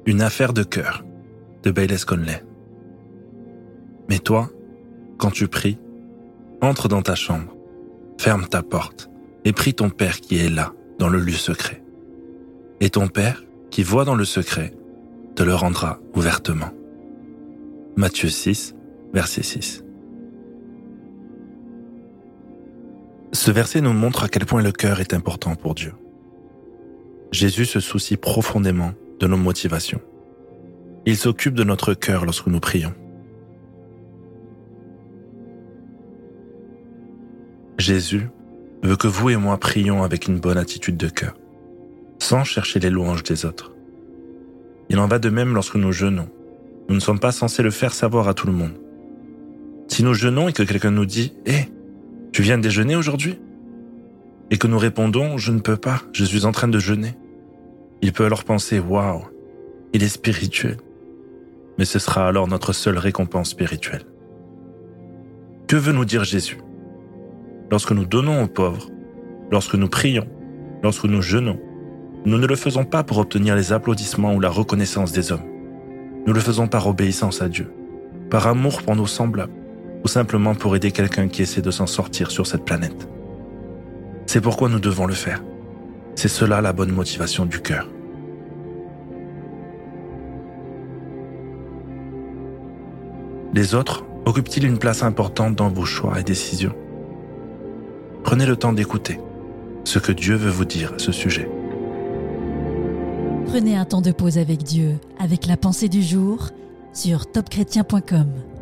Une affaire de cœur de Baylis Conley. Mais toi, quand tu pries, entre dans ta chambre, ferme ta porte et prie ton Père qui est là, dans le lieu secret. Et ton Père, qui voit dans le secret, te le rendra ouvertement. Matthieu 6, verset 6. Ce verset nous montre à quel point le cœur est important pour Dieu. Jésus se soucie profondément de nos motivations. Il s'occupe de notre cœur lorsque nous prions. Jésus veut que vous et moi prions avec une bonne attitude de cœur, sans chercher les louanges des autres. Il en va de même lorsque nous jeûnons. Nous ne sommes pas censés le faire savoir à tout le monde. Si nous jeûnons et que quelqu'un nous dit « Hé, tu viens de déjeuner aujourd'hui ?» et que nous répondons « Je ne peux pas, je suis en train de jeûner », il peut alors penser « Waouh, il est spirituel ». Mais ce sera alors notre seule récompense spirituelle. Que veut nous dire Jésus ? Lorsque nous donnons aux pauvres, lorsque nous prions, lorsque nous jeûnons, nous ne le faisons pas pour obtenir les applaudissements ou la reconnaissance des hommes. Nous le faisons par obéissance à Dieu, par amour pour nos semblables, ou simplement pour aider quelqu'un qui essaie de s'en sortir sur cette planète. C'est pourquoi nous devons le faire. C'est cela la bonne motivation du cœur. Les autres occupent-ils une place importante dans vos choix et décisions ? Prenez le temps d'écouter ce que Dieu veut vous dire à ce sujet. Prenez un temps de pause avec Dieu, avec la pensée du jour, sur topchrétien.com.